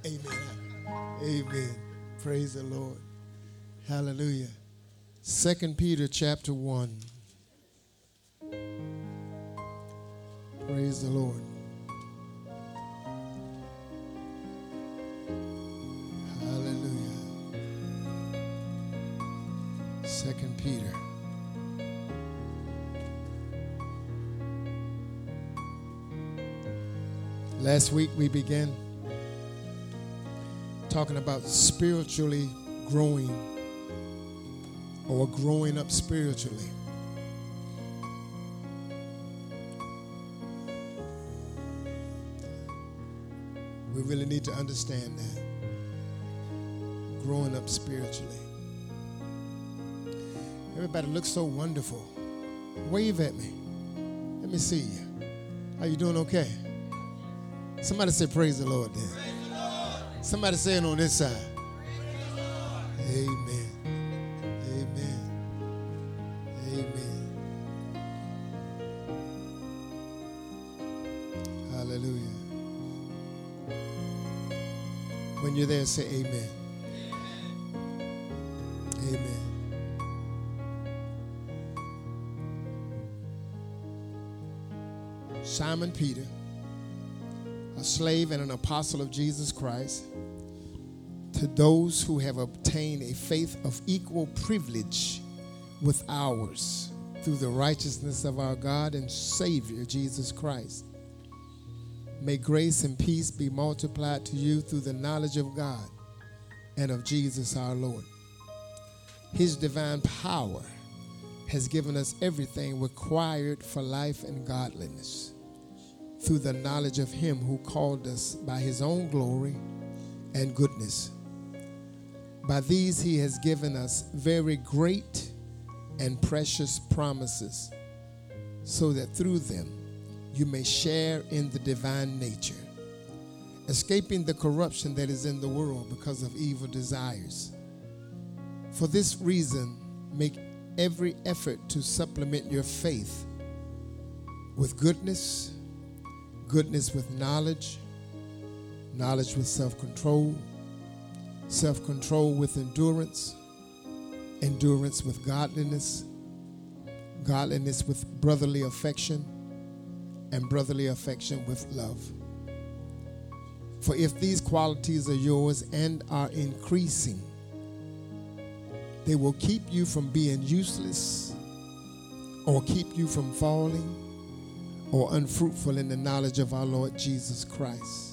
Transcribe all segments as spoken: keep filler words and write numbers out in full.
Amen. Amen. Praise the Lord. Hallelujah. Second Peter chapter one. Praise the Lord. Hallelujah. Second Peter. Last week we began talking about spiritually growing or growing up spiritually. We really need to understand that. Growing up spiritually. Everybody looks so wonderful. Wave at me. Let me see you. Are you doing okay? Somebody say praise the Lord then. Praise the Lord. Somebody say it on this side. Praise the Lord. Amen. Amen. Amen. Hallelujah. When you're there, say amen. Amen. Amen. Simon Peter, a slave and an apostle of Jesus Christ, to those who have obtained a faith of equal privilege with ours through the righteousness of our God and Savior, Jesus Christ. May grace and peace be multiplied to you through the knowledge of God and of Jesus our Lord. His divine power has given us everything required for life and godliness through the knowledge of him who called us by his own glory and goodness. By these he has given us very great and precious promises, so that through them you may share in the divine nature, escaping the corruption that is in the world because of evil desires. For this reason, make every effort to supplement your faith with goodness, goodness with knowledge, knowledge with self-control, self-control with endurance, endurance with godliness, godliness with brotherly affection, and brotherly affection with love. For if these qualities are yours and are increasing, they will keep you from being useless or keep you from falling or unfruitful in the knowledge of our Lord Jesus Christ.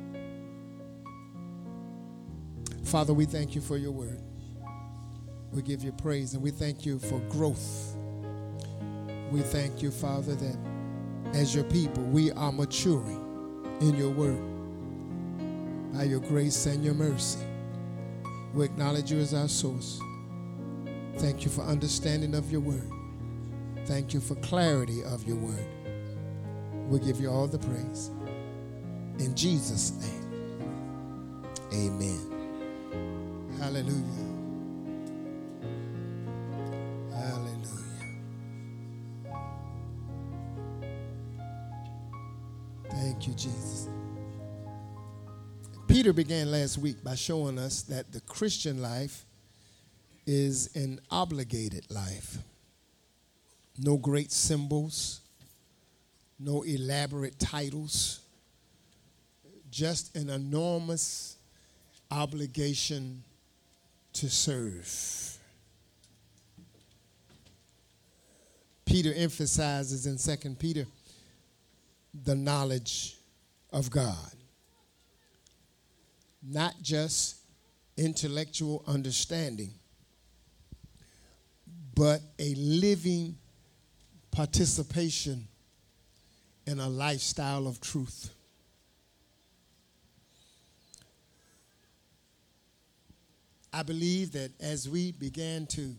Father, we thank you for your word. We give you praise, and we thank you for growth. We thank you, Father, that as your people, we are maturing in your word by your grace and your mercy. We acknowledge you as our source. Thank you for understanding of your word. Thank you for clarity of your word. We give you all the praise. In Jesus' name, amen. Hallelujah. Hallelujah. Thank you, Jesus. Peter began last week by showing us that the Christian life is an obligated life. No great symbols, no elaborate titles, just an enormous obligation to serve. Peter emphasizes in Second Peter the knowledge of God. Not just intellectual understanding, but a living participation in a lifestyle of truth. I believe that as we began to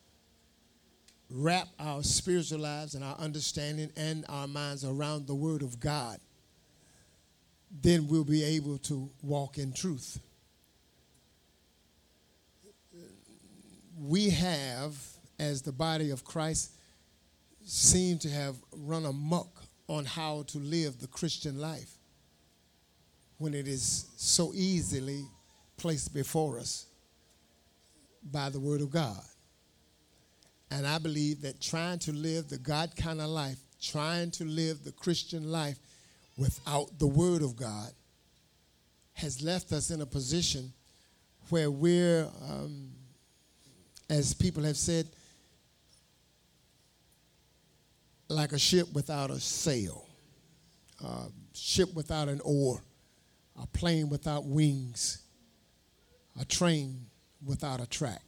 wrap our spiritual lives and our understanding and our minds around the Word of God, then we'll be able to walk in truth. We have, as the body of Christ, seem to have run amok on how to live the Christian life. when it is so easily placed before us by the Word of God. And I believe that trying to live the God kind of life, trying to live the Christian life without the Word of God has left us in a position where we're, um, as people have said, like a ship without a sail, a ship without an oar, a plane without wings, a train without a track.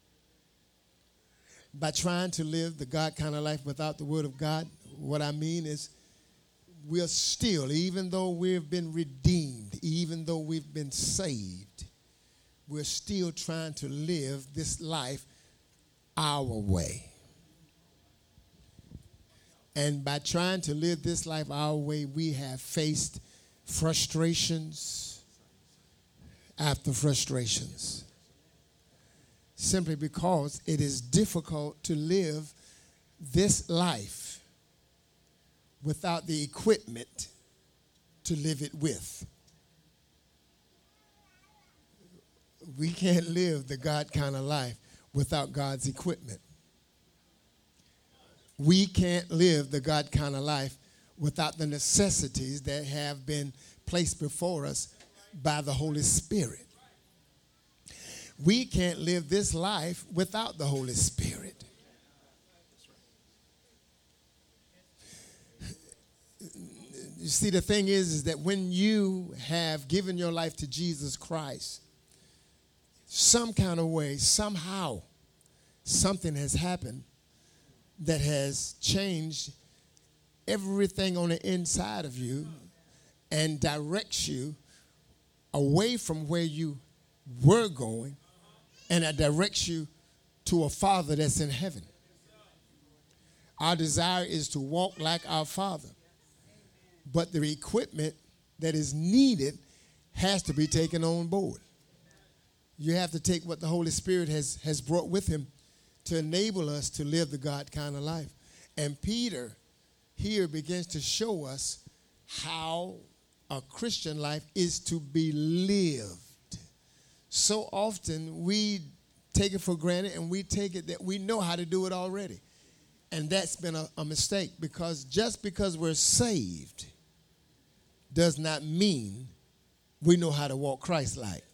By trying to live the God kind of life without the Word of God, what I mean is we're still, even though we've been redeemed, even though we've been saved, we're still trying to live this life our way. And by trying to live this life our way, we have faced frustrations after frustrations. Simply because it is difficult to live this life without the equipment to live it with. We can't live the God kind of life without God's equipment. We can't live the God kind of life without the necessities that have been placed before us by the Holy Spirit. We can't live this life without the Holy Spirit. You see, the thing is, is that when you have given your life to Jesus Christ, some kind of way, somehow, something has happened that has changed everything on the inside of you and directs you away from where you were going, and it directs you to a Father that's in heaven. Our desire is to walk like our Father. But the equipment that is needed has to be taken on board. You have to take what the Holy Spirit has, has brought with him to enable us to live the God kind of life. And Peter here begins to show us how a Christian life is to be lived. So often we take it for granted, and we take it that we know how to do it already. And that's been a, a mistake, because just because we're saved does not mean we know how to walk Christ-like.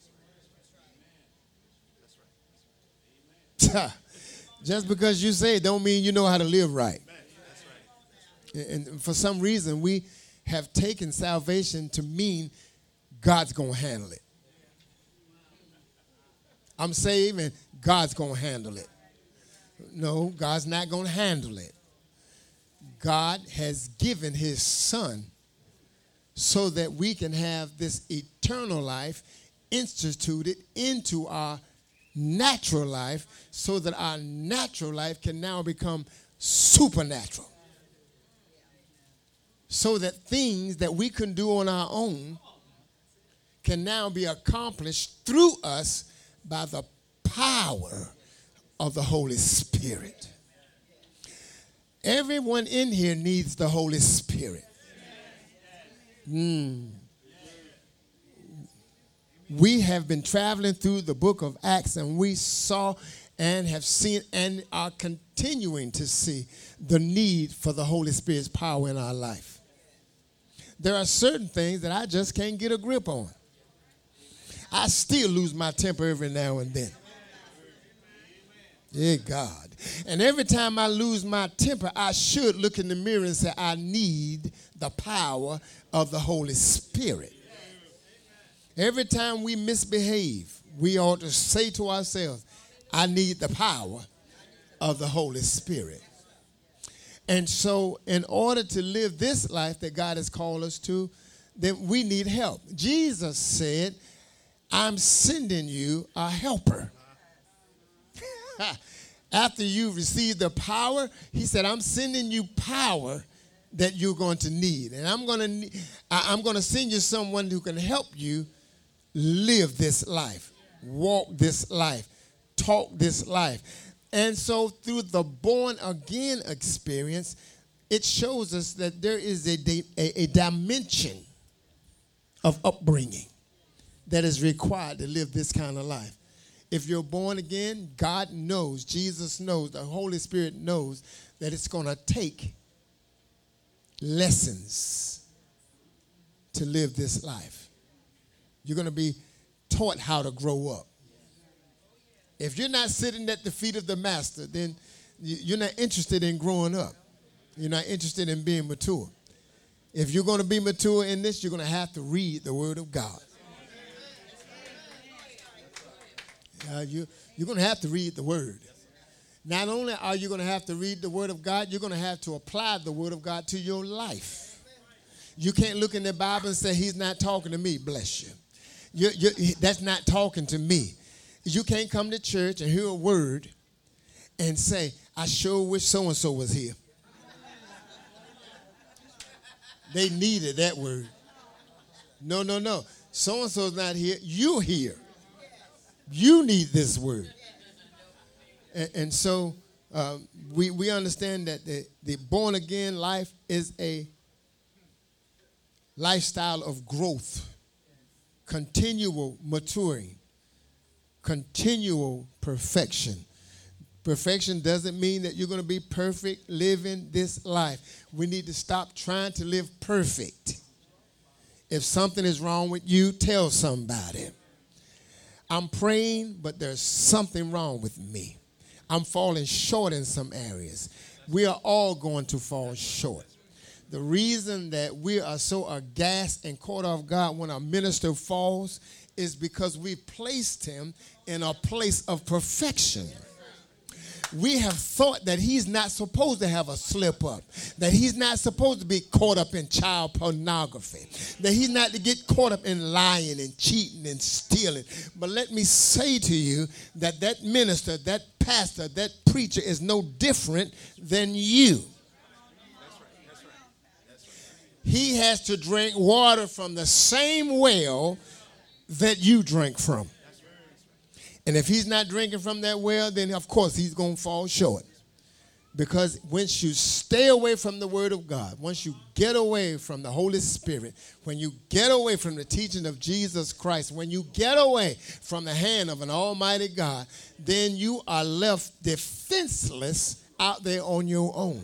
Just because you say it don't mean you know how to live right. And for some reason, we have taken salvation to mean God's going to handle it. I'm saved and God's going to handle it. No, God's not going to handle it. God has given his son so that we can have this eternal life instituted into our natural life, so that our natural life can now become supernatural. So that things that we can do on our own can now be accomplished through us by the power of the Holy Spirit. Everyone in here needs the Holy Spirit. Mm. We have been traveling through the book of Acts, and we saw and have seen and are continuing to see the need for the Holy Spirit's power in our life. There are certain things that I just can't get a grip on. I still lose my temper every now and then. Yeah, God. And every time I lose my temper, I should look in the mirror and say, I need the power of the Holy Spirit. Every time we misbehave, we ought to say to ourselves, I need the power of the Holy Spirit. And so in order to live this life that God has called us to, then we need help. Jesus said, I'm sending you a helper. After you receive the power, he said, I'm sending you power that you're going to need. And I'm going to I'm going to send you someone who can help you live this life, walk this life, talk this life. And so through the born again experience, it shows us that there is a, a, a dimension of upbringing that is required to live this kind of life. If you're born again, God knows, Jesus knows, the Holy Spirit knows that it's going to take lessons to live this life. You're going to be taught how to grow up. If you're not sitting at the feet of the master, then you're not interested in growing up. You're not interested in being mature. If you're going to be mature in this, you're going to have to read the Word of God. Uh, you, you're going to have to read the Word. Not only are you going to have to read the Word of God, you're going to have to apply the Word of God to your life. You can't look in the Bible and say, he's not talking to me, bless you. you, you that's not talking to me. You can't come to church and hear a word and say, I sure wish so-and-so was here. They needed that word. No, no, no. So-and-so's not here. You're here. You need this word. And, and so uh, we, we understand that the, the born-again life is a lifestyle of growth, continual maturing, continual perfection. Perfection doesn't mean that you're going to be perfect living this life. We need to stop trying to live perfect. If something is wrong with you, tell somebody. I'm praying, but there's something wrong with me. I'm falling short in some areas. We are all going to fall short. The reason that we are so aghast and caught off guard when a minister falls is because we placed him in a place of perfection. We have thought that he's not supposed to have a slip up, that he's not supposed to be caught up in child pornography, that he's not to get caught up in lying and cheating and stealing. But let me say to you that that minister, that pastor, that preacher is no different than you. He has to drink water from the same well that you drink from. And if he's not drinking from that well, then of course he's going to fall short. Because once you stay away from the Word of God, once you get away from the Holy Spirit, when you get away from the teaching of Jesus Christ, when you get away from the hand of an almighty God, then you are left defenseless out there on your own.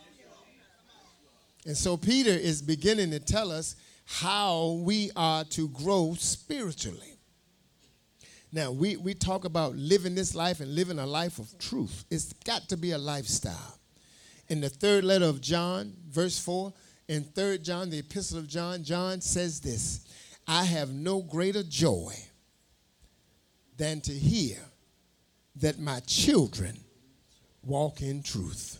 And so Peter is beginning to tell us how we are to grow spiritually. Now, we, we talk about living this life and living a life of truth. It's got to be a lifestyle. In the third letter of John, verse four, in Third John, the epistle of John, John says this, I have no greater joy than to hear that my children walk in truth.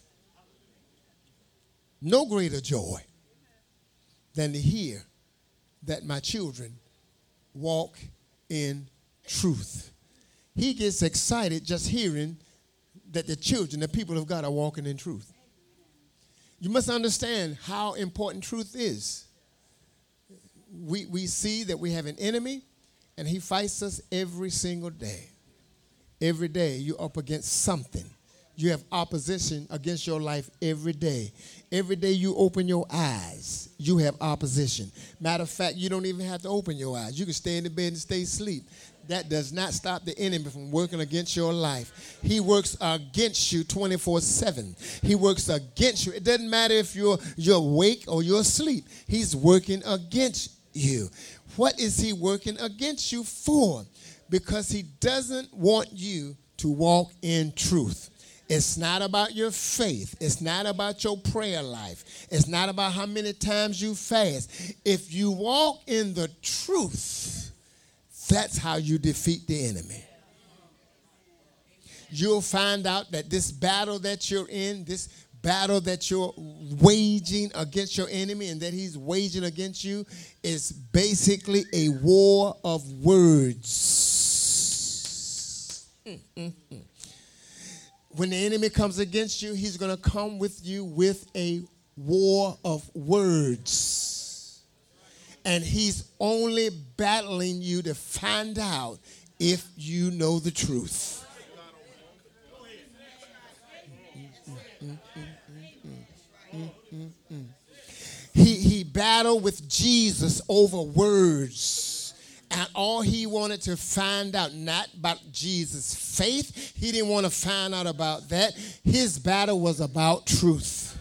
No greater joy than to hear that my children walk in truth. Truth. He gets excited just hearing that the children, the people of God, are walking in truth. You must understand how important truth is. We, we see that we have an enemy, and he fights us every single day. Every day you're up against something. You have opposition against your life every day. Every day you open your eyes, you have opposition. Matter of fact, you don't even have to open your eyes. You can stay in the bed and stay asleep. That does not stop the enemy from working against your life. He works against you twenty-four seven. He works against you. It doesn't matter if you're, you're awake or you're asleep. He's working against you. What is he working against you for? Because he doesn't want you to walk in truth. It's not about your faith. It's not about your prayer life. It's not about how many times you fast. If you walk in the truth, that's how you defeat the enemy. You'll find out that this battle that you're in, this battle that you're waging against your enemy and that he's waging against you is basically a war of words. Mm-mm-mm. When the enemy comes against you, he's going to come with you with a war of words. And he's only battling you to find out if you know the truth. He, he battle with Jesus over words. And all he wanted to find out, not about Jesus' faith. He didn't want to find out about that. His battle was about truth.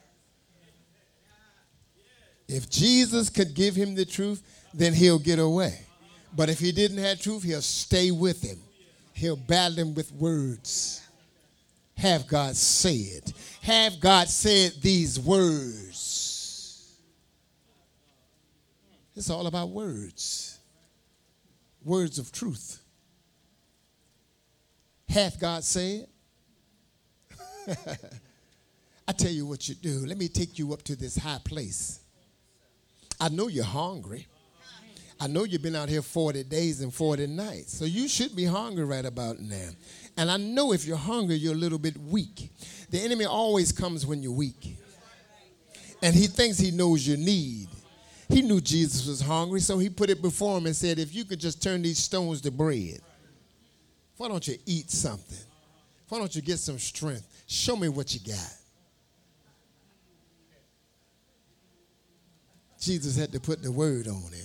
If Jesus could give him the truth, then he'll get away. But if he didn't have truth, he'll stay with him. He'll battle him with words. Have God said. Have God said these words. It's all about words. Words of truth. Hath God said? I tell you what you do. Let me take you up to this high place. I know you're hungry. I know you've been out here forty days and forty nights. So you should be hungry right about now. And I know if you're hungry, you're a little bit weak. The enemy always comes when you're weak. And he thinks he knows your need. He knew Jesus was hungry, so he put it before him and said, if you could just turn these stones to bread, why don't you eat something? Why don't you get some strength? Show me what you got. Jesus had to put the word on him.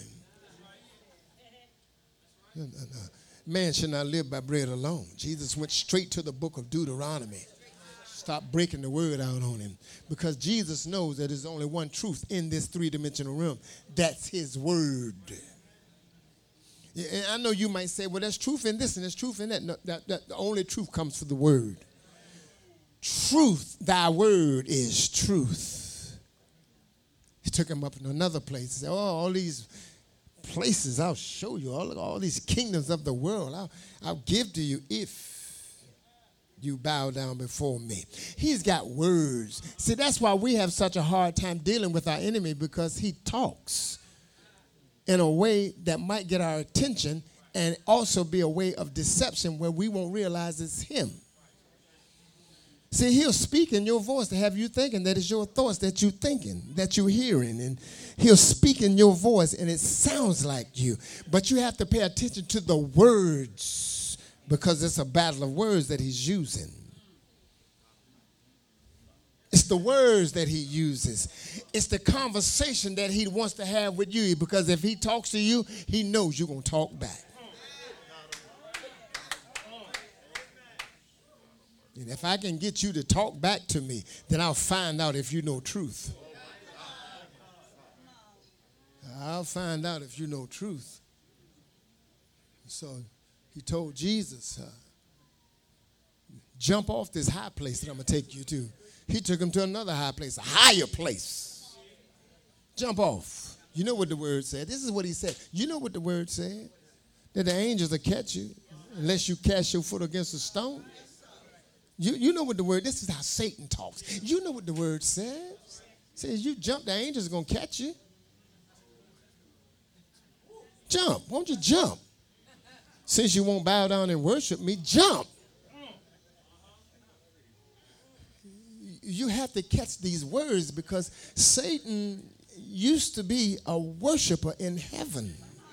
No, no, no. Man should not live by bread alone. Jesus went straight to the book of Deuteronomy. Stop breaking the word out on him. Because Jesus knows that there's only one truth in this three-dimensional realm. That's his word. And I know you might say, well, there's truth in this and there's truth in that. No, that, that the only truth comes from the word. Truth, thy word is truth. He took him up in another place. He said, oh, all these places I'll show you, all, all these kingdoms of the world I'll, I'll give to you if you bow down before me. He's got words. See, that's why we have such a hard time dealing with our enemy, because he talks in a way that might get our attention and also be a way of deception where we won't realize it's him. See, he'll speak in your voice to have you thinking that it's your thoughts that you're thinking, that you're hearing. And he'll speak in your voice and it sounds like you. But you have to pay attention to the words, because it's a battle of words that he's using. It's the words that he uses. It's the conversation that he wants to have with you, because if he talks to you, he knows you're going to talk back. And if I can get you to talk back to me, then I'll find out if you know truth. I'll find out if you know truth. So he told Jesus, uh, jump off this high place that I'm going to take you to. He took him to another high place, a higher place. Jump off. You know what the word said. This is what he said. You know what the word said? That the angels will catch you unless you cast your foot against a stone. You, you know what the word, this is how Satan talks. You know what the word says. It says you jump, the angels are going to catch you. Jump. Won't you jump? Since you won't bow down and worship me, jump. You have to catch these words, because Satan used to be a worshiper in heaven.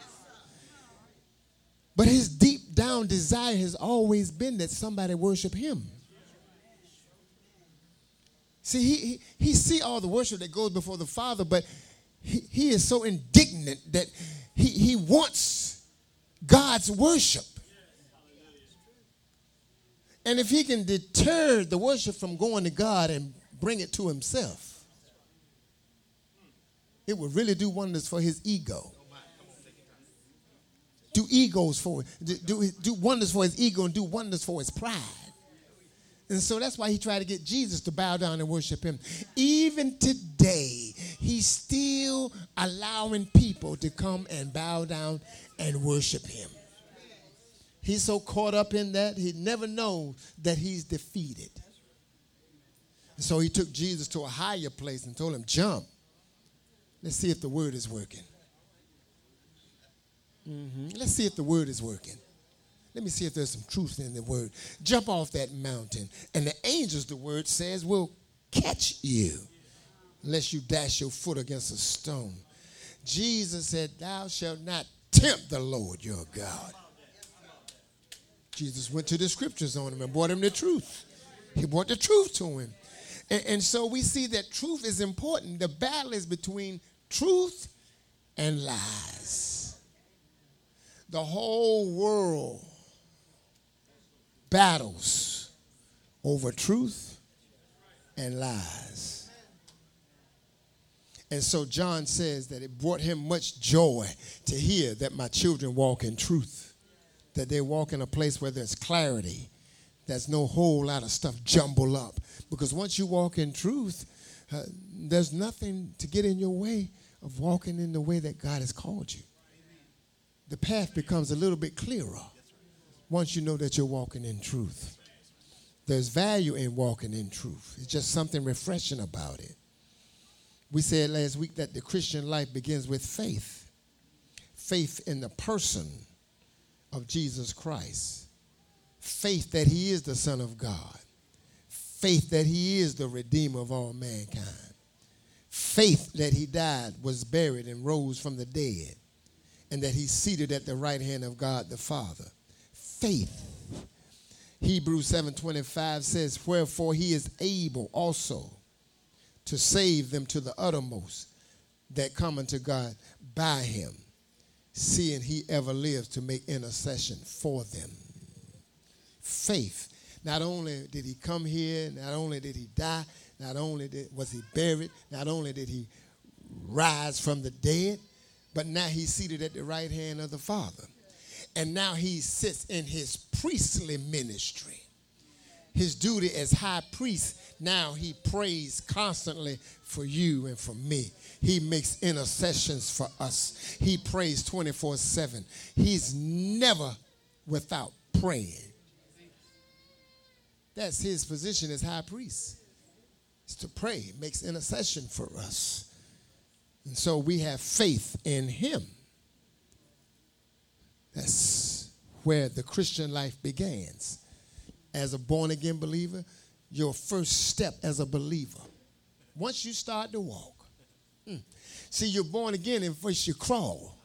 But his deep down desire has always been that somebody worship him. See, he, he, he see all the worship that goes before the Father, but he, he is so indignant that he, he wants God's worship. And if he can deter the worship from going to God and bring it to himself, it would really do wonders for his ego. Do egos for it. Do, do, do wonders for his ego and do wonders for his pride. And so that's why he tried to get Jesus to bow down and worship him. Even today, he's still allowing people to come and bow down and worship him. He's so caught up in that, he never knows that he's defeated. And so he took Jesus to a higher place and told him, jump. Let's see if the word is working. Mm-hmm. Let's see if the word is working. Let me see if there's some truth in the word. Jump off that mountain, and the angels, the word says, will catch you unless you dash your foot against a stone. Jesus said, thou shalt not tempt the Lord your God. Jesus went to the scriptures on him and brought him the truth. He brought the truth to him. And, and so we see that truth is important. The battle is between truth and lies. The whole world battles over truth and lies. And so John says that it brought him much joy to hear that my children walk in truth, that they walk in a place where there's clarity. There's no whole lot of stuff jumbled up. Because once you walk in truth, uh, there's nothing to get in your way of walking in the way that God has called you. The path becomes a little bit clearer once you know that you're walking in truth. There's value in walking in truth. It's just something refreshing about it. We said last week that the Christian life begins with faith. Faith in the person of Jesus Christ. Faith that he is the Son of God. Faith that he is the Redeemer of all mankind. Faith that he died, was buried, and rose from the dead. And that he's seated at the right hand of God the Father. Faith. Hebrews seven twenty-five says, wherefore he is able also to save them to the uttermost that come unto God by him, seeing he ever lives to make intercession for them. Faith. Not only did he come here, not only did he die, not only did, was he buried, not only did he rise from the dead, but now he's seated at the right hand of the Father. And now he sits in his priestly ministry. His duty as high priest, now he prays constantly for you and for me. He makes intercessions for us. He prays twenty-four seven. He's never without praying. That's his position as high priest. It's to pray, makes intercession for us. And so we have faith in him. That's where the Christian life begins. As a born-again believer, your first step as a believer, once you start to walk. Hmm. See, you're born again and first you crawl.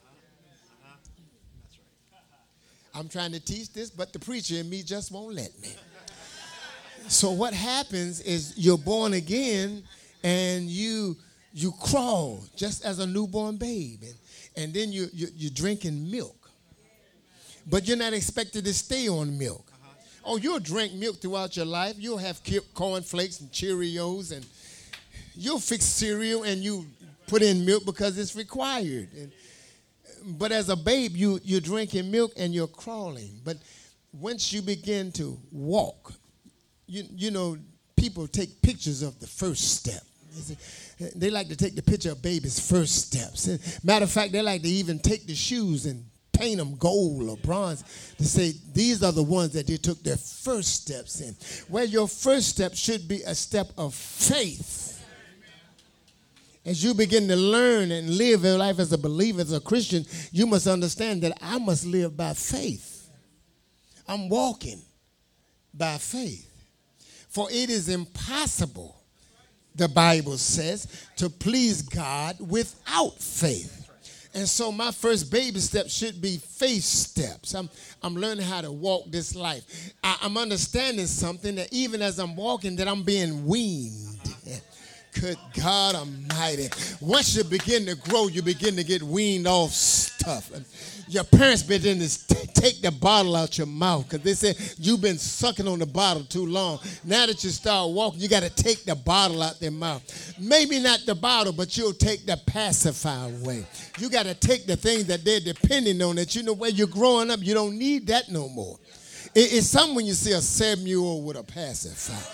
I'm trying to teach this, but the preacher in me just won't let me. So what happens is you're born again and you you crawl just as a newborn babe. And, and then you, you, you're drinking milk. But you're not expected to stay on milk. Oh, you'll drink milk throughout your life. You'll have cornflakes and Cheerios, and you'll fix cereal and you put in milk because it's required. And, but as a babe, you, you're drinking milk and you're crawling. But once you begin to walk, you, you know, people take pictures of the first step. They like to take the picture of baby's first steps. Matter of fact, they like to even take the shoes and paint them gold or bronze to say these are the ones that they took their first steps in. Well, your first step should be a step of faith. As you begin to learn and live your life as a believer, as a Christian, you must understand that I must live by faith. I'm walking by faith. For it is impossible, the Bible says, to please God without faith. And so my first baby step should be faith steps. I'm, I'm learning how to walk this life. I, I'm understanding something that even as I'm walking, that I'm being weaned. Good God Almighty. Once you begin to grow, you begin to get weaned off stuff. And your parents begin to t- take the bottle out your mouth because they say you've been sucking on the bottle too long. Now that you start walking, you got to take the bottle out their mouth. Maybe not the bottle, but you'll take the pacifier away. You got to take the things that they're depending on that you know where you're growing up, you don't need that no more. It, it's something when you see a seven-year-old with a pacifier.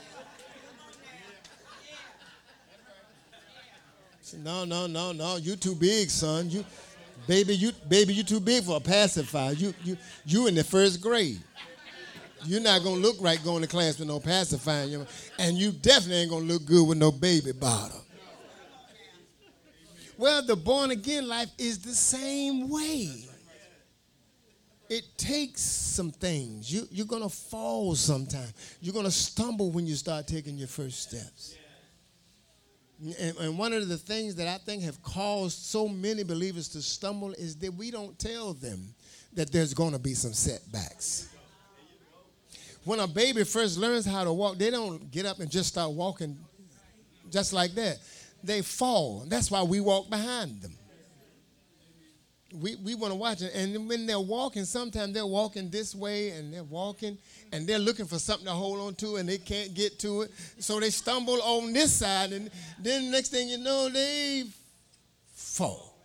No, no, no, no. You too big, son. You, baby, you, baby, you too big for a pacifier. You, you, you in the first grade. You're not gonna look right going to class with no pacifier, you know, and you definitely ain't gonna look good with no baby bottle. Well, the born again life is the same way. It takes some things. You, you're gonna fall sometime. You're gonna stumble when you start taking your first steps. And, and one of the things that I think have caused so many believers to stumble is that we don't tell them that there's going to be some setbacks. When a baby first learns how to walk, they don't get up and just start walking just like that. they fall. That's why we walk behind them. We, we want to watch it. And when they're walking, sometimes they're walking this way and they're walking and they're looking for something to hold on to and they can't get to it. So they stumble on this side and then next thing you know, they fall.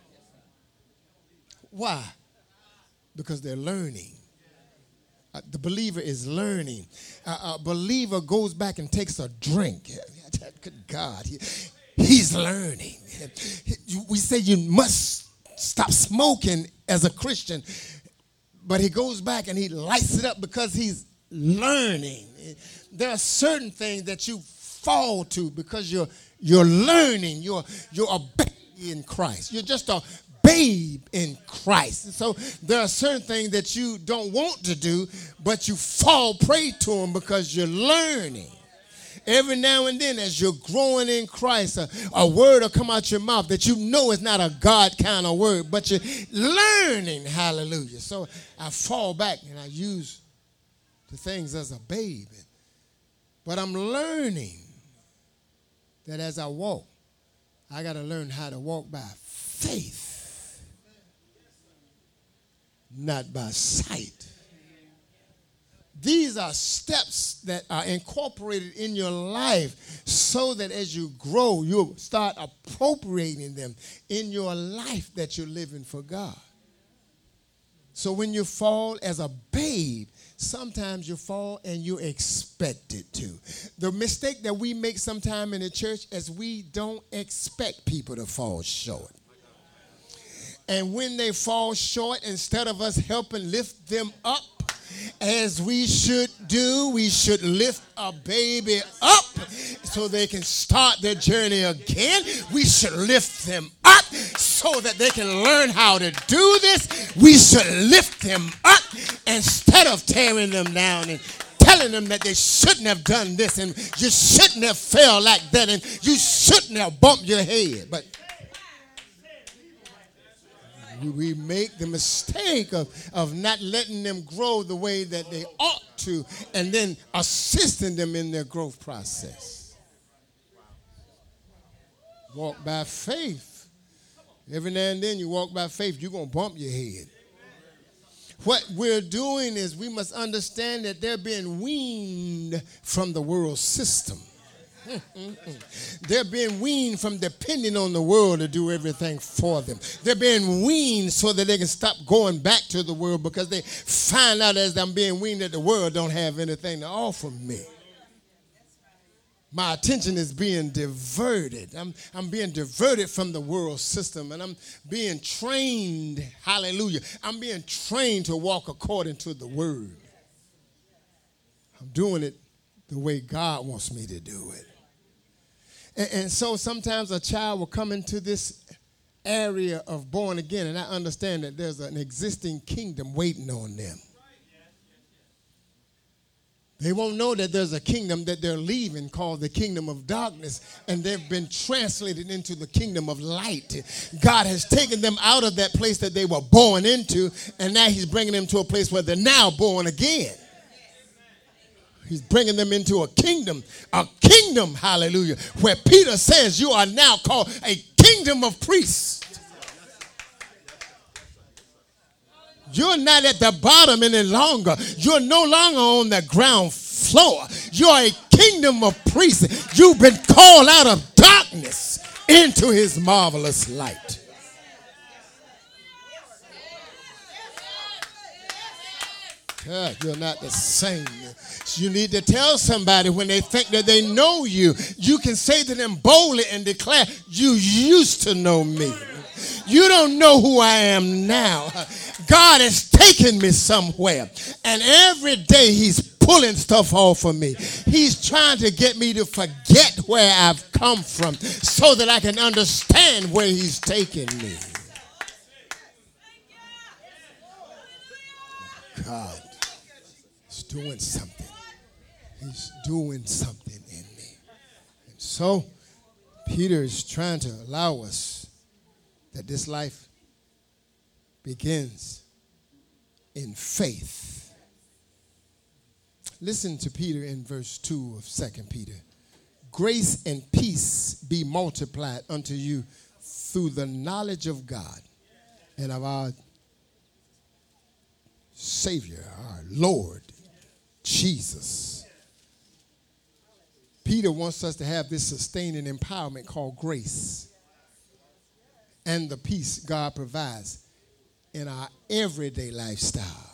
Why? Because they're learning. Uh, the believer is learning. Uh, a believer goes back and takes a drink. Good God. He, he's learning. We say you must stop smoking as a Christian, but he goes back and he lights it up because he's learning. There are certain things that you fall to because you're you're learning. You're you're a baby in Christ. You're just a babe in Christ. So there are certain things that you don't want to do, but you fall prey to them because you're learning. Every now and then, as you're growing in Christ, a, a word will come out your mouth that you know is not a God kind of word, but you're learning. Hallelujah. So I fall back and I use the things as a babe. But I'm learning that as I walk, I got to learn how to walk by faith, not by sight. These are steps that are incorporated in your life so that as you grow, you'll start appropriating them in your life that you're living for God. So when you fall as a babe, sometimes you fall and you're expected to. The mistake that we make sometime in the church is we don't expect people to fall short. And when they fall short, instead of us helping lift them up, as we should do, we should lift a baby up so they can start their journey again. We should lift them up so that they can learn how to do this. We should lift them up instead of tearing them down and telling them that they shouldn't have done this and you shouldn't have fell like that and you shouldn't have bumped your head. But we make the mistake of, of not letting them grow the way that they ought to and then assisting them in their growth process. Walk by faith. Every now and then you walk by faith, you're going to bump your head. What we're doing is we must understand that they're being weaned from the world system. They're being weaned from depending on the world to do everything for them. They're being weaned so that they can stop going back to the world because they find out as I'm being weaned that the world don't have anything to offer me. My attention is being diverted. I'm, I'm being diverted from the world system and I'm being trained, hallelujah, I'm being trained to walk according to the word. I'm doing it the way God wants me to do it. And, and so sometimes a child will come into this area of born again, and I understand that there's an existing kingdom waiting on them. They won't know that there's a kingdom that they're leaving called the kingdom of darkness, and they've been translated into the kingdom of light. God has taken them out of that place that they were born into, and now he's bringing them to a place where they're now born again. He's bringing them into a kingdom, a kingdom, hallelujah, where Peter says you are now called a kingdom of priests. You're not at the bottom any longer. You're no longer on the ground floor. You're a kingdom of priests. You've been called out of darkness into his marvelous light. God, you're not the same. You need to tell somebody when they think that they know you. You can say to them boldly and declare, you used to know me. You don't know who I am now. God has taken me somewhere. And every day he's pulling stuff off of me. He's trying to get me to forget where I've come from so that I can understand where he's taken me. God is doing something. He's doing something in me. And so Peter is trying to allow us that this life begins in faith. Listen to Peter in verse two of Second Peter. grace and peace be multiplied unto you through the knowledge of God and of our Savior, our Lord, Jesus. Peter wants us to have this sustaining empowerment called grace and the peace God provides in our everyday lifestyle.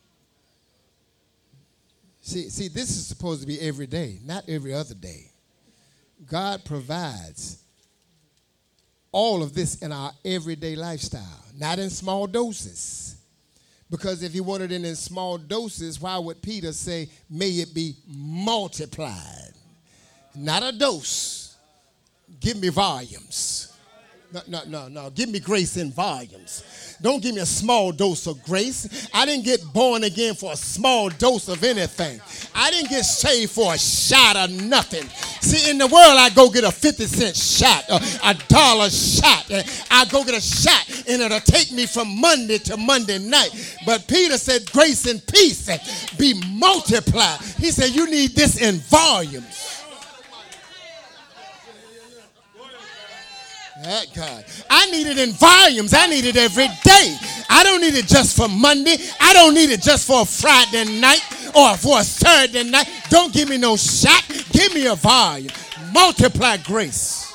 See, see, this is supposed to be every day, not every other day. God provides all of this in our everyday lifestyle, not in small doses. Because if he wanted it in small doses, why would Peter say, may it be multiplied? Not a dose. Give me volumes. No, no, no, no. Give me grace in volumes. Don't give me a small dose of grace. I didn't get born again for a small dose of anything. I didn't get saved for a shot of nothing. See, in the world, I go get a fifty cent shot, a, a dollar shot. I go get a shot, and it'll take me from Monday to Monday night. But Peter said, grace and peace be multiplied. He said, you need this in volumes. That God. I need it in volumes. I need it every day. I don't need it just for Monday. I don't need it just for a Friday night or for a Saturday night. Don't give me no shot. Give me a volume. Multiply grace.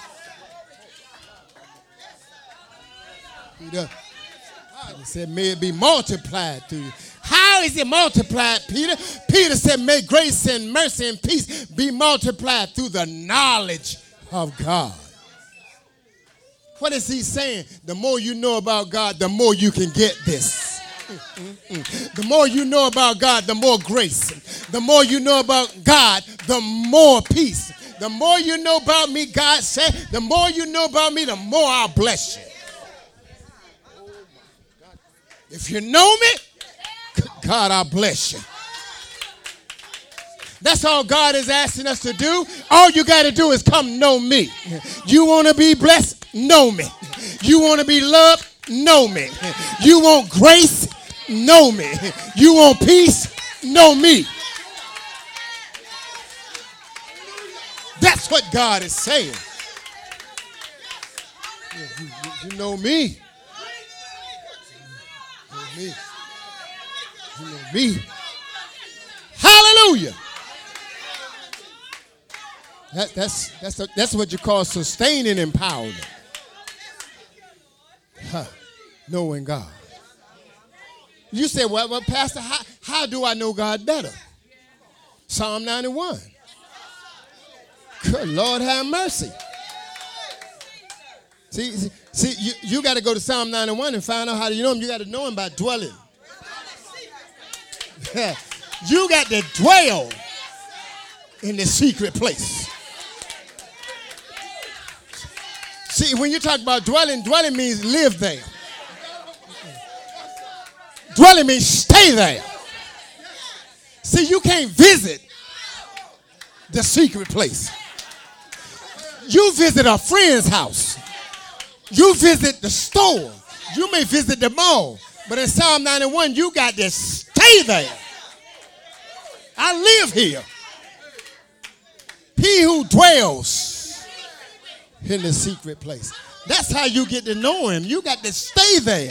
Peter, he said, may it be multiplied to you. How is it multiplied, Peter? Peter said, may grace and mercy and peace be multiplied through the knowledge of God. What is he saying? The more you know about God, the more you can get this. Mm-mm-mm. The more you know about God, the more grace. The more you know about God, the more peace. The more you know about me, God said, the more you know about me, the more I'll bless you. If you know me, God, I'll bless you. That's all God is asking us to do. All you got to do is come know me. You want to be blessed? Know me. You want to be loved? Know me. You want grace? Know me. You want peace? Know me. That's what God is saying. You, you, you know me. You know me. You know me. Hallelujah. That, that's, that's, a, that's what you call sustaining empowerment. Huh. Knowing God. You say, well, well Pastor, how, how do I know God better? Psalm ninety-one. Good Lord have mercy. See, see, see you, you got to go to Psalm ninety-one and find out how to know him. You got to know him by dwelling. You got to dwell in the secret place. See, when you talk about dwelling, dwelling means live there. Dwelling means stay there. See, you can't visit the secret place. You visit a friend's house. You visit the store. You may visit the mall. But in Psalm ninety-one, you got to stay there. I live here. He who dwells in the secret place. That's how you get to know him. You got to stay there.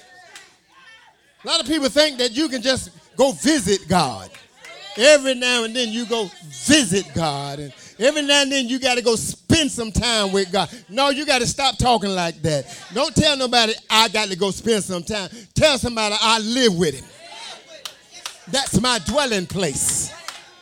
A lot of people think that you can just go visit God. Every now and then you go visit God. And every now and then you got to go spend some time with God. No, you got to stop talking like that. Don't tell nobody, I got to go spend some time. Tell somebody, I live with him. That's my dwelling place.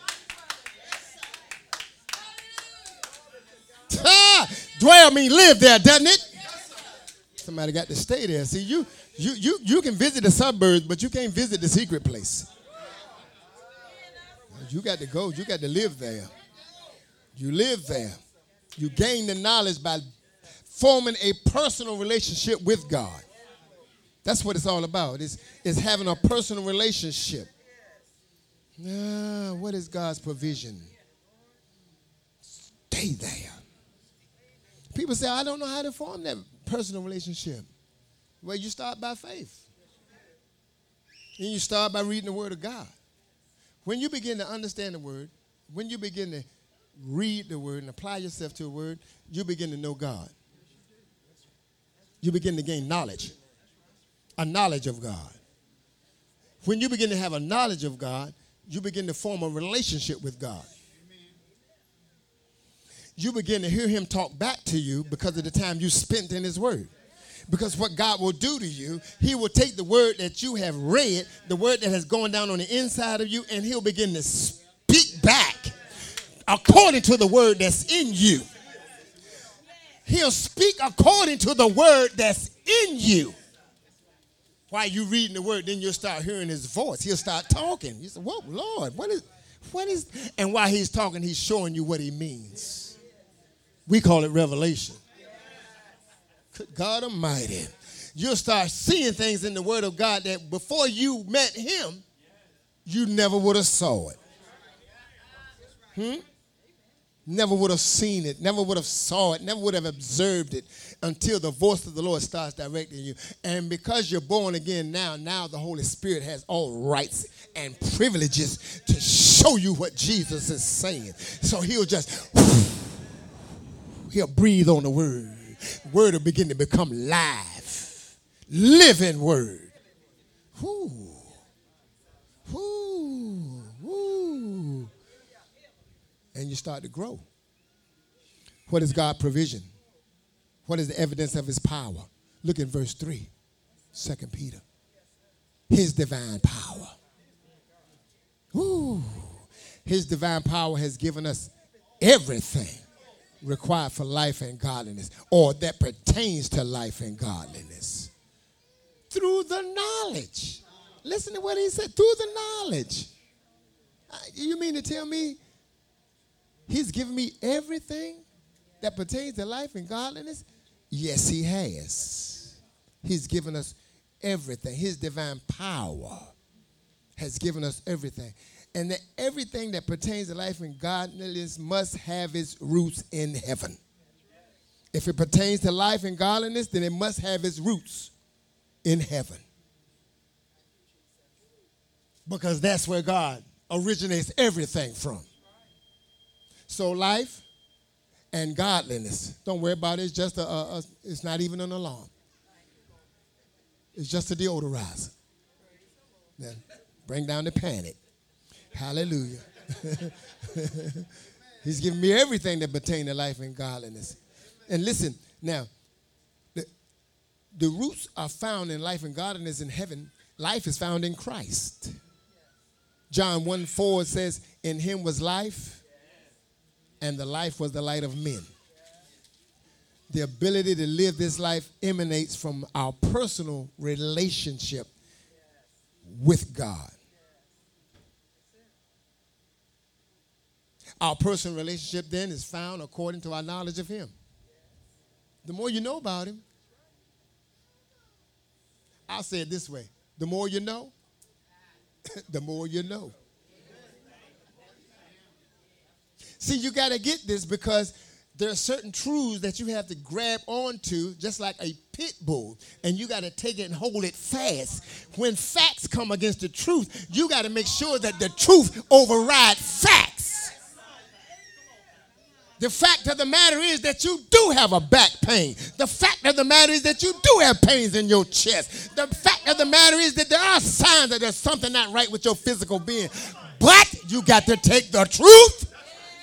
Ah, dwell means live there, doesn't it? Somebody got to stay there. See, you, you, you, you can visit the suburbs, but you can't visit the secret place. You got to go. You got to live there. You live there. You gain the knowledge by forming a personal relationship with God. That's what it's all about. It's, it's having a personal relationship. Ah, what is God's provision? Stay there. People say, I don't know how to form that personal relationship. Well, you start by faith. And you start by reading the Word of God. When you begin to understand the Word, when you begin to read the word and apply yourself to a word, you begin to know God. You begin to gain knowledge, a knowledge of God. When you begin to have a knowledge of God, you begin to form a relationship with God. You begin to hear him talk back to you because of the time you spent in his word. Because what God will do to you, he will take the word that you have read, the word that has gone down on the inside of you, and he'll begin to speak back according to the word that's in you. He'll speak according to the word that's in you. While you reading the word, then you'll start hearing his voice. He'll start talking. You say, whoa, Lord, what is, what is, and while he's talking, he's showing you what he means. We call it revelation. Good God Almighty. You'll start seeing things in the word of God that before you met him, you never would have saw it. Hmm? Never would have seen it, never would have saw it, never would have observed it until the voice of the Lord starts directing you. And because you're born again now, now the Holy Spirit has all rights and privileges to show you what Jesus is saying. So he'll just, he'll breathe on the word. The word will begin to become live, living word. Whoo, whoo, whoo. And you start to grow. What is God's provision? What is the evidence of his power? Look in verse three, Second Peter. His divine power. Ooh. His divine power has given us everything required for life and godliness, or that pertains to life and godliness, through the knowledge. Listen to what he said, through the knowledge. You mean to tell me he's given me everything that pertains to life and godliness? Yes, he has. He's given us everything. His divine power has given us everything. And that everything that pertains to life and godliness must have its roots in heaven. If it pertains to life and godliness, then it must have its roots in heaven. Because that's where God originates everything from. So life and godliness, don't worry about it. It's just a, a, a it's not even an alarm. It's just a deodorizer. Now, bring down the panic. Hallelujah. He's given me everything that pertains to life and godliness. And listen, now, the, the roots are found in life and godliness in heaven. Life is found in Christ. John one four says, in him was life, and the life was the light of men. The ability to live this life emanates from our personal relationship with God. Our personal relationship then is found according to our knowledge of him. The more you know about him, I'll say it this way, the more you know, the more you know. See, you got to get this because there are certain truths that you have to grab onto just like a pit bull, and you got to take it and hold it fast. When facts come against the truth, you got to make sure that the truth overrides facts. The fact of the matter is that you do have a back pain. The fact of the matter is that you do have pains in your chest. The fact of the matter is that there are signs that there's something not right with your physical being. But you got to take the truth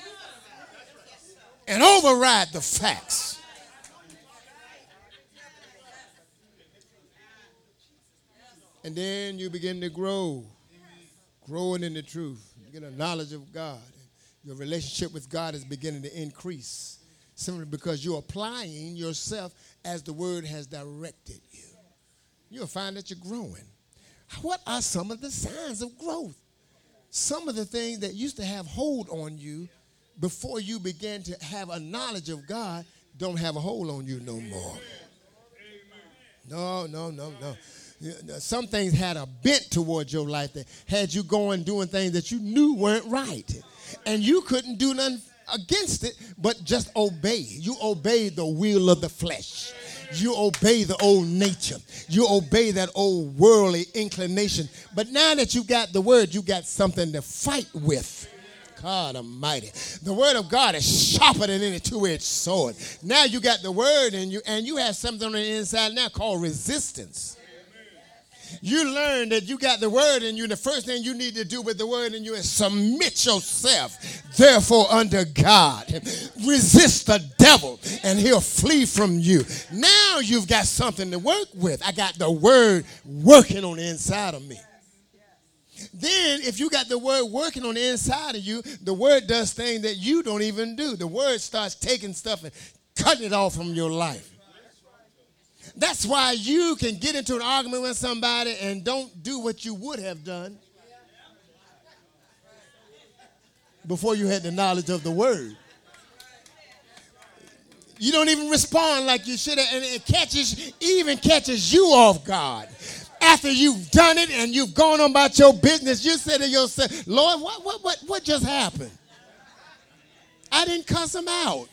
and override the facts. And then you begin to grow, growing in the truth. You get a knowledge of God. Your relationship with God is beginning to increase simply because you're applying yourself as the word has directed you. You'll find that you're growing. What are some of the signs of growth? Some of the things that used to have hold on you before you began to have a knowledge of God don't have a hold on you no more. No, no, no, no. Some things had a bent towards your life that had you going doing things that you knew weren't right. And you couldn't do nothing against it, but just obey. You obey the will of the flesh. You obey the old nature. You obey that old worldly inclination. But now that you got the word, you got something to fight with. God Almighty. The word of God is sharper than any two-edged sword. Now you got the word in you, and you have something on the inside now called resistance. You learn that you got the word in you, and the first thing you need to do with the word in you is submit yourself, therefore, under God. Resist the devil, and he'll flee from you. Now you've got something to work with. I got the word working on the inside of me. Then, if you got the word working on the inside of you, the word does things that you don't even do. The word starts taking stuff and cutting it off from your life. That's why you can get into an argument with somebody and don't do what you would have done before you had the knowledge of the word. You don't even respond like you should have, and it catches, even catches you off guard. After you've done it and you've gone on about your business, you say to yourself, Lord, what, what, what, what just happened? I didn't cuss him out.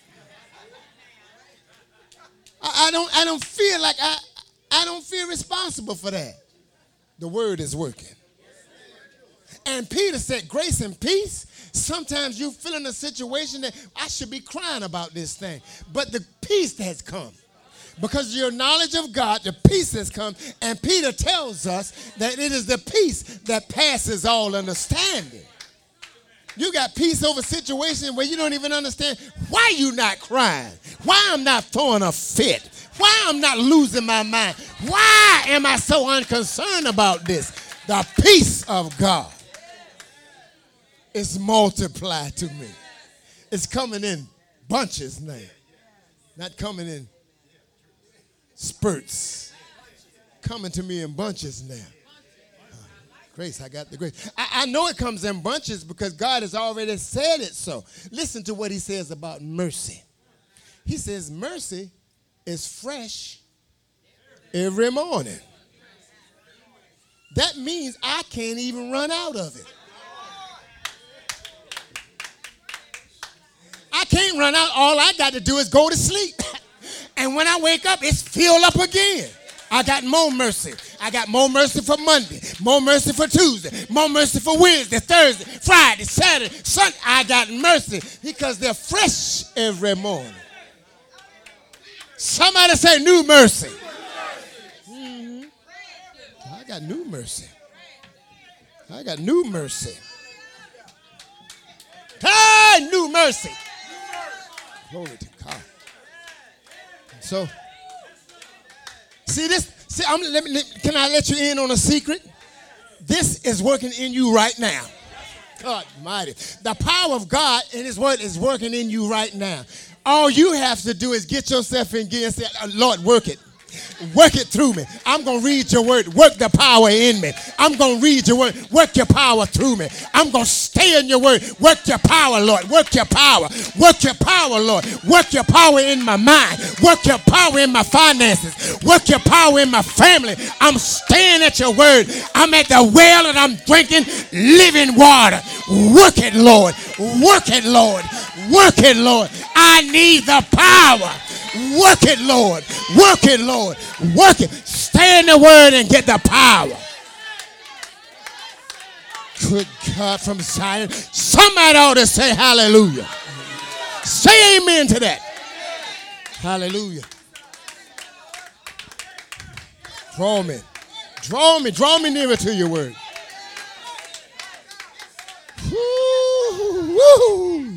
I, I don't, I don't feel like I, I don't feel responsible for that. The word is working. And Peter said, grace and peace. Sometimes you feel in a situation that I should be crying about this thing. But the peace has come. Because of your knowledge of God, the peace has come. And Peter tells us that it is the peace that passes all understanding. You got peace over situations where you don't even understand why you're not crying, why I'm not throwing a fit, why I'm not losing my mind, why am I so unconcerned about this? The peace of God is multiplied to me. It's coming in bunches now, not coming in spurts, coming to me in bunches now. Grace, I got the grace. I, I know it comes in bunches because God has already said it so. Listen to what he says about mercy. He says mercy is fresh every morning. That means I can't even run out of it. I can't run out. All I got to do is go to sleep. And when I wake up, it's filled up again. I got more mercy. I got more mercy for Monday, more mercy for Tuesday, more mercy for Wednesday, Thursday, Friday, Saturday, Sunday. I got mercy because they're fresh every morning. Somebody say new mercy. Mm-hmm. I got new mercy. I got new mercy. Hey, new mercy. Glory to God. So, see this? See, I'm, let me, let, can I let you in on a secret? This is working in you right now. God mighty. The power of God and his word is working in you right now. All you have to do is get yourself in gear and say, Lord, work it. Work it through me. I'm going to read your word. Work the power in me. I'm going to read your word. Work your power through me. I'm going to stay in your word. Work your power, Lord. Work your power. Work your power, Lord. Work your power in my mind. Work your power in my finances. Work your power in my family. I'm staying at your word. I'm at the well and I'm drinking living water. Work it, Lord. Work it, Lord. Work it, Lord. I need the power. Work it, Lord. Work it, Lord. Work it. Stay in the word and get the power. Good God from Zion. Somebody ought to say hallelujah. Say amen to that. Hallelujah. Draw me. Draw me. Draw me nearer to your word. Woo, woo.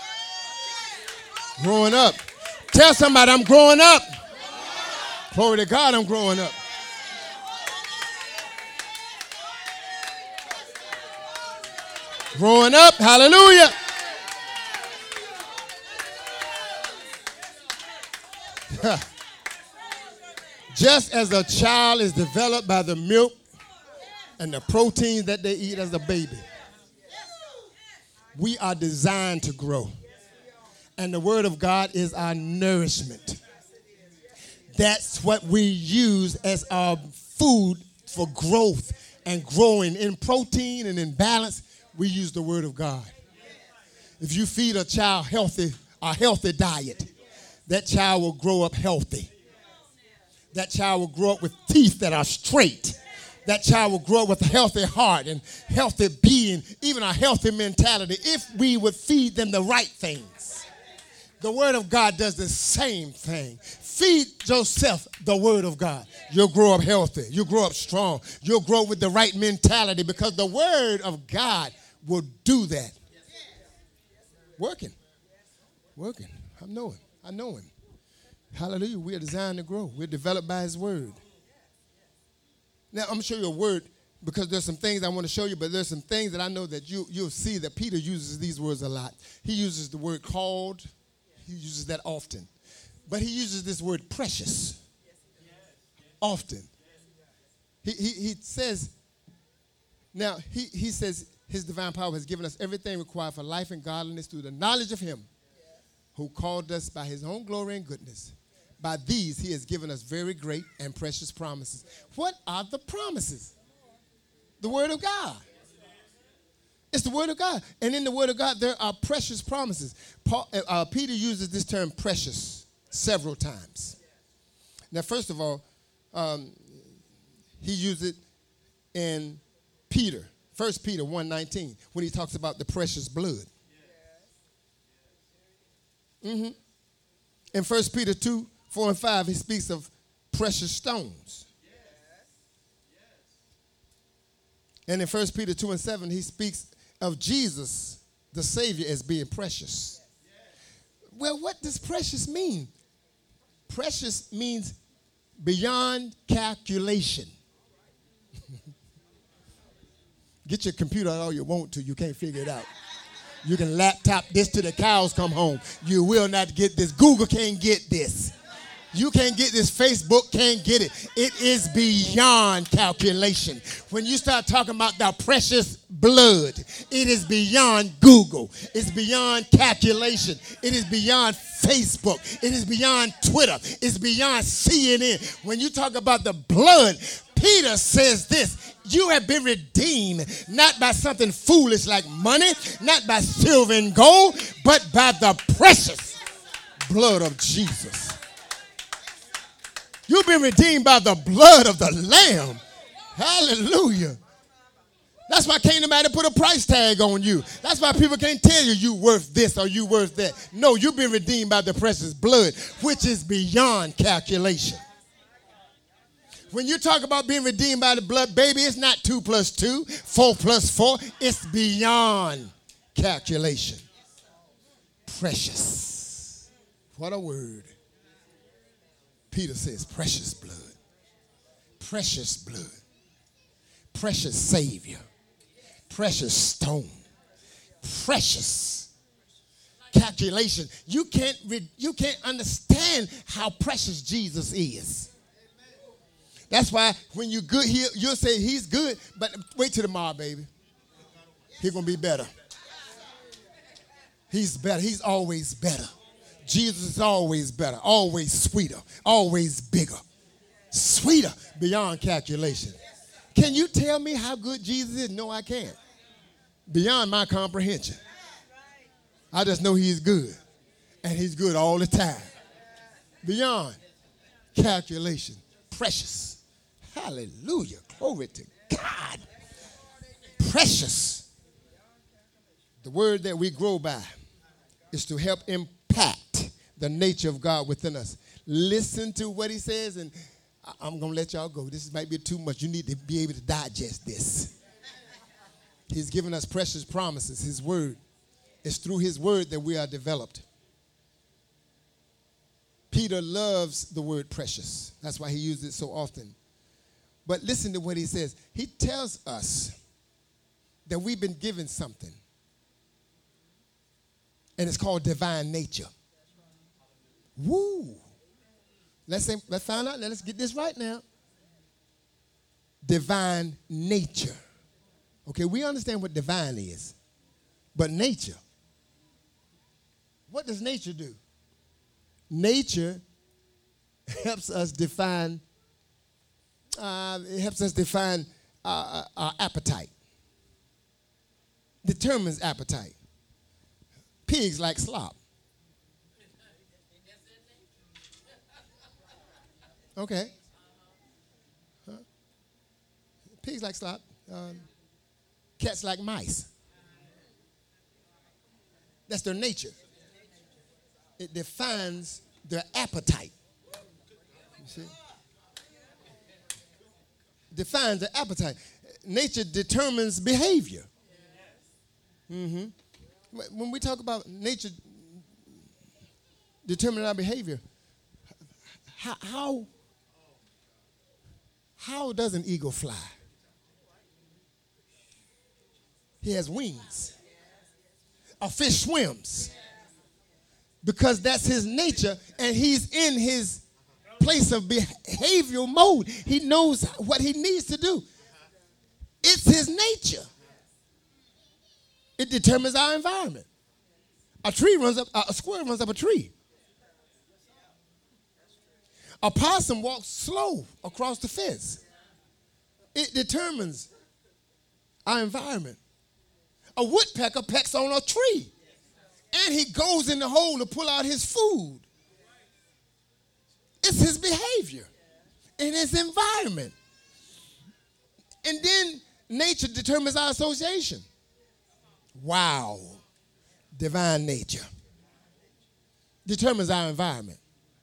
Growing up. Tell somebody I'm growing up. Glory to God, I'm growing up. Growing up, hallelujah. Just as a child is developed by the milk and the proteins that they eat as a baby, we are designed to grow. And the word of God is our nourishment. That's what we use as our food for growth and growing. In protein and in balance, we use the word of God. If you feed a child healthy, a healthy diet, that child will grow up healthy. That child will grow up with teeth that are straight. That child will grow up with a healthy heart and healthy being, even a healthy mentality, if we would feed them the right things. The Word of God does the same thing. Feed yourself the Word of God. You'll grow up healthy. You'll grow up strong. You'll grow with the right mentality because the Word of God will do that. Working. Working. I know him. I know him. Hallelujah. We are designed to grow. We're developed by his word. Now, I'm going to show you a word because there's some things I want to show you, but there's some things that I know that you, you'll see that Peter uses these words a lot. He uses the word called. He uses that often. But he uses this word precious often. He, he, he says, now, he, he says his divine power has given us everything required for life and godliness through the knowledge of him who called us by his own glory and goodness. By these, he has given us very great and precious promises. What are the promises? The Word of God. It's the Word of God. And in the Word of God, there are precious promises. Paul, uh, Peter uses this term precious several times. Now, first of all, um, he used it in Peter, First Peter one nineteen, when he talks about the precious blood. Mm-hmm. In First Peter two, four and five, he speaks of precious stones. Yes. Yes. And in First Peter two and seven, he speaks of Jesus, the Savior, as being precious. Yes. Well, what does precious mean? Precious means beyond calculation. Get your computer out all you want to. You can't figure it out. You can laptop this till the cows come home. You will not get this. Google can't get this. You can't get this. Facebook can't get it. It is beyond calculation. When you start talking about the precious blood, it is beyond Google. It's beyond calculation. It is beyond Facebook. It is beyond Twitter. It's beyond C N N. When you talk about the blood, Peter says this: you have been redeemed, not by something foolish like money, not by silver and gold, but by the precious blood of Jesus. You've been redeemed by the blood of the Lamb. Hallelujah. That's why can't nobody put a price tag on you. That's why people can't tell you you worth this or you worth that. No, you've been redeemed by the precious blood, which is beyond calculation. When you talk about being redeemed by the blood, baby, it's not two plus two, four plus four. It's beyond calculation. Precious. What a word. Peter says precious blood. Precious blood. Precious Savior. Precious stone. Precious calculation. You can't, re- you can't understand how precious Jesus is. That's why when you're good, he, you'll say he's good, but wait till tomorrow, baby. He's going to be better. He's better. He's always better. Jesus is always better, always sweeter, always bigger, sweeter beyond calculation. Can you tell me how good Jesus is? No, I can't. Beyond my comprehension. I just know he's good, and he's good all the time. Beyond calculation. Precious. Hallelujah. Glory to God. Precious. The word that we grow by is to help impact the nature of God within us. Listen to what he says, and I'm going to let y'all go. This might be too much. You need to be able to digest this. He's given us precious promises, his word. It's through his word that we are developed. Peter loves the word precious. That's why he uses it so often. But listen to what he says. He tells us that we've been given something. And it's called divine nature. Woo. Let's say, let's find out. Let's get this right now. Divine nature. Okay, we understand what divine is. But nature. What does nature do? Nature helps us define, uh, it helps us define uh, our appetite. Determines appetite. Pigs like slop. Okay. Huh? pigs like slop. Um, cats like mice. That's their nature. It defines their appetite. You see? Defines their appetite. Nature determines behavior. Mm-hmm. When we talk about nature determining our behavior, how, how, how does an eagle fly? He has wings. A fish swims because that's his nature, and he's in his place of behavioral mode. He knows what he needs to do. It's his nature. It determines our environment. A tree runs up, a squirrel runs up a tree. A possum walks slow across the fence. It determines our environment. A woodpecker pecks on a tree, and he goes in the hole to pull out his food. It's his behavior and his environment. And then nature determines our association. Wow. Divine nature determines our environment.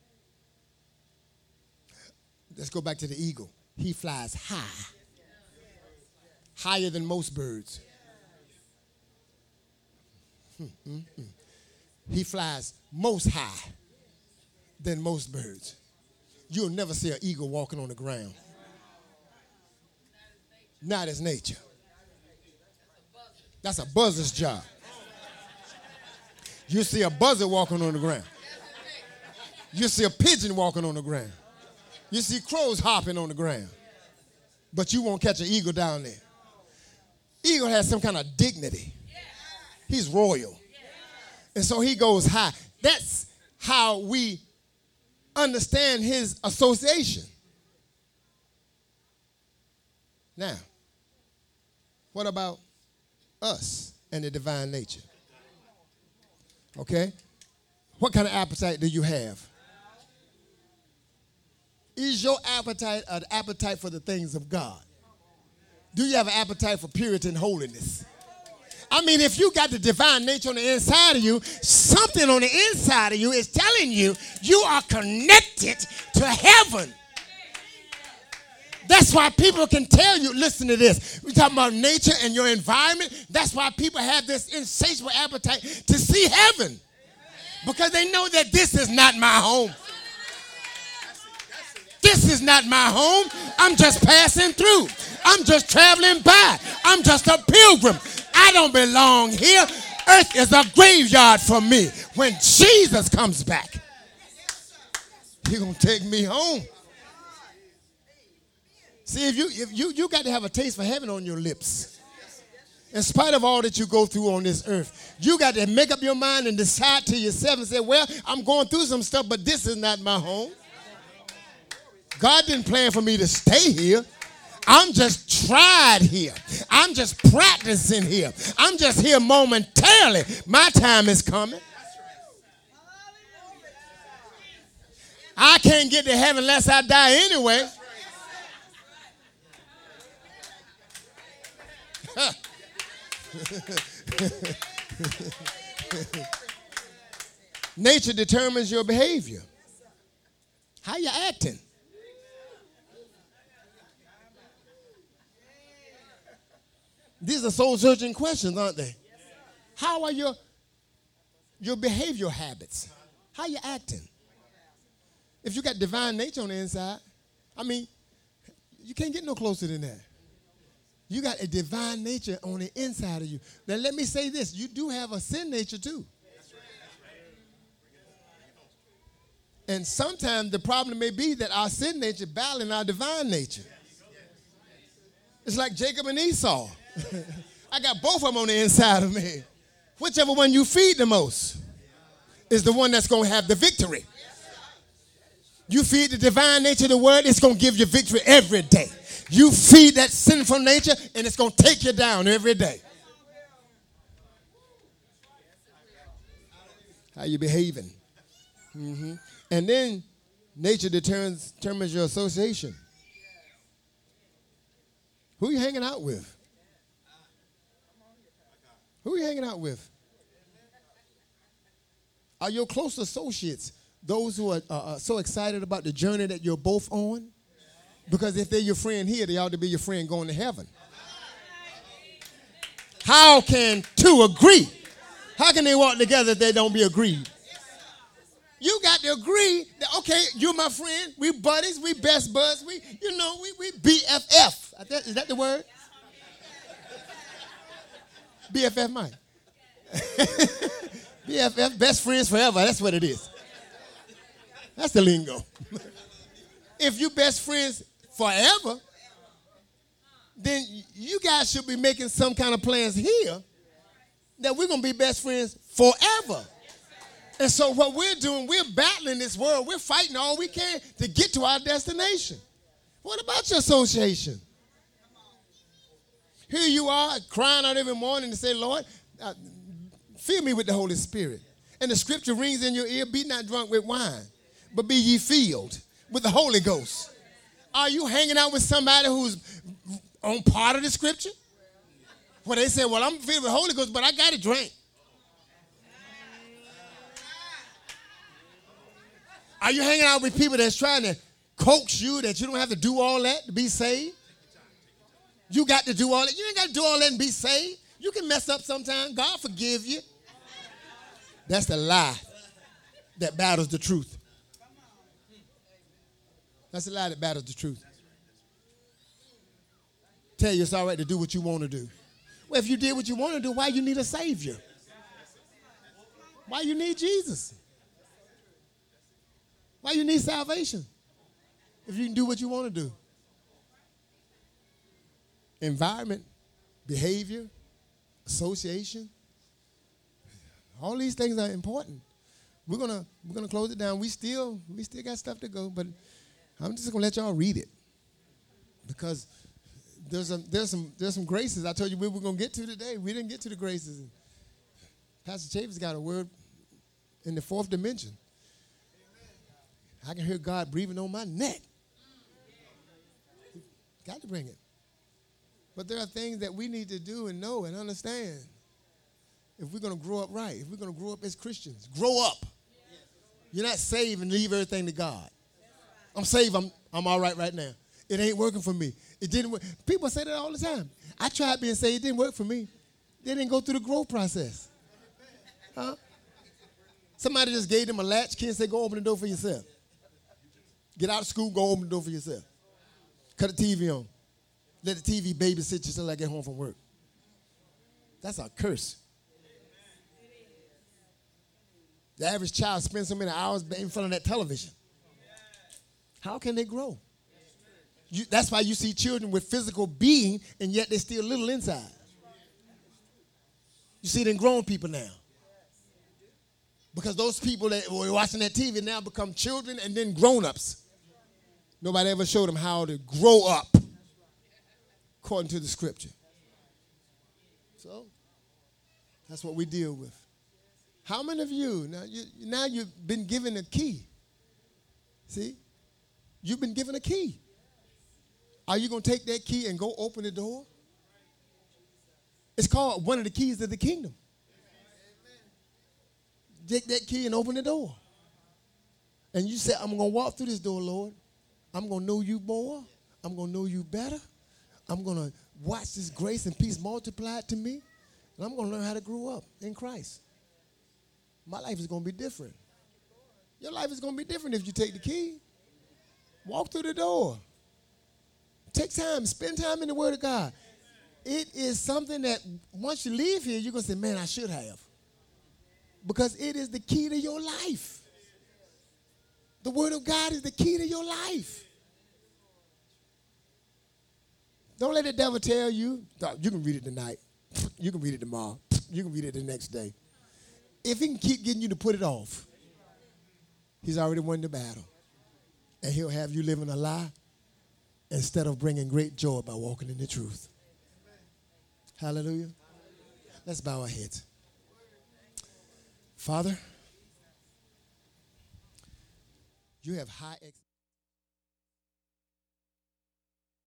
Let's go back to the eagle. He flies high, higher than most birds. Mm-hmm. He flies most high than most birds. You'll never see an eagle walking on the ground. Not as nature. That's a buzzer's job. You see a buzzard walking on the ground. You see a pigeon walking on the ground. You see crows hopping on the ground. But you won't catch an eagle down there. Eagle has some kind of dignity. He's royal. And so he goes high. That's how we understand his association. Now, what about us and the divine nature? Okay? What kind of appetite do you have? Is your appetite an appetite for the things of God? Do you have an appetite for purity and holiness? I mean, if you got the divine nature on the inside of you, something on the inside of you is telling you you are connected to heaven. That's why people can tell you, listen to this. We're talking about nature and your environment. That's why people have this insatiable appetite to see heaven. Because they know that this is not my home. This is not my home. I'm just passing through. I'm just traveling by. I'm just a pilgrim. I don't belong here. Earth is a graveyard for me. When Jesus comes back, he's going to take me home. See, if you if you you got to have a taste for heaven on your lips. In spite of all that you go through on this earth, you got to make up your mind and decide to yourself and say, well, I'm going through some stuff, but this is not my home. God didn't plan for me to stay here. I'm just tried here. I'm just practicing here. I'm just here momentarily. My time is coming. I can't get to heaven unless I die anyway. Nature determines your behavior. How you acting? These are soul-searching questions, aren't they? How are your, your behavioral habits? How you acting? If you got divine nature on the inside, I mean, you can't get no closer than that. You got a divine nature on the inside of you. Now, let me say this. You do have a sin nature, too. And sometimes the problem may be that our sin nature battling our divine nature. It's like Jacob and Esau. I got both of them on the inside of me. Whichever one you feed the most is the one that's going to have the victory. You feed the divine nature of the word, it's going to give you victory every day. You feed that sinful nature, and it's going to take you down every day. How you behaving? Mm-hmm. And then nature determines, determines your association. Who you hanging out with? Who you hanging out with? Are your close associates those who are uh, so excited about the journey that you're both on? Because if they're your friend here, they ought to be your friend going to heaven. How can two agree? How can they walk together if they don't be agreed? You got to agree that, okay, you're my friend. We buddies. We best buds. We, you know, we, we B F F. Is that the word? B F F, Mike. B F F, best friends forever. That's what it is. That's the lingo. If you best friends forever, then you guys should be making some kind of plans here that we're going to be best friends forever. And so what we're doing, we're battling this world. We're fighting all we can to get to our destination. What about your association? Here you are crying out every morning to say, Lord, uh, fill me with the Holy Spirit. And the scripture rings in your ear, be not drunk with wine, but be ye filled with the Holy Ghost. Are you hanging out with somebody who's on part of the scripture? Where they say, well, I'm filled with the Holy Ghost, but I got to drink. Are you hanging out with people that's trying to coax you that you don't have to do all that to be saved? You got to do all that. You ain't got to do all that and be saved. You can mess up sometime. God forgive you. That's the lie that battles the truth. That's the lie that battles the truth. Tell you it's all right to do what you want to do. Well, if you did what you want to do, why you need a Savior? Why you need Jesus? Why you need salvation? If you can do what you want to do. Environment, behavior, association. All these things are important. We're gonna we're gonna close it down. We still we still got stuff to go, but I'm just gonna let y'all read it because there's a there's some there's some graces I told you we were gonna get to today. We didn't get to the graces. Pastor Chavis got a word in the fourth dimension. I can hear God breathing on my neck. Got to bring it. But there are things that we need to do and know and understand if we're going to grow up right, if we're going to grow up as Christians. Grow up. You're not saved and leave everything to God. I'm saved. I'm, I'm all right right now. It ain't working for me. It didn't work. People say that all the time. I tried being saved. It didn't work for me. They didn't go through the growth process. Huh? Somebody just gave them a latchkey and said, go open the door for yourself. Get out of school, go open the door for yourself. Cut the T V on. Let the T V babysit you till I get home from work. That's a curse. The average child spends so many hours in front of that television. How can they grow? You, that's why you see children with physical being, and yet they're still little inside. You see it in grown people now. Because those people that were watching that T V now become children and then grown-ups. Nobody ever showed them how to grow up according to the scripture. So that's what we deal with. How many of you, now, you, now you've been given a key. See? You've been given a key. Are you going to take that key and go open the door? It's called one of the keys of the kingdom. Take that key and open the door. And you say, I'm going to walk through this door, Lord. I'm going to know you more. I'm going to know you better. I'm going to watch this grace and peace multiplied to me. And I'm going to learn how to grow up in Christ. My life is going to be different. Your life is going to be different if you take the key. Walk through the door. Take time. Spend time in the Word of God. It is something that once you leave here, you're going to say, man, I should have. Because it is the key to your life. The Word of God is the key to your life. Don't let the devil tell you, you can read it tonight. You can read it tomorrow. You can read it the next day. If he can keep getting you to put it off, he's already won the battle. And he'll have you living a lie instead of bringing great joy by walking in the truth. Hallelujah. Let's bow our heads. Father, you have high expectations.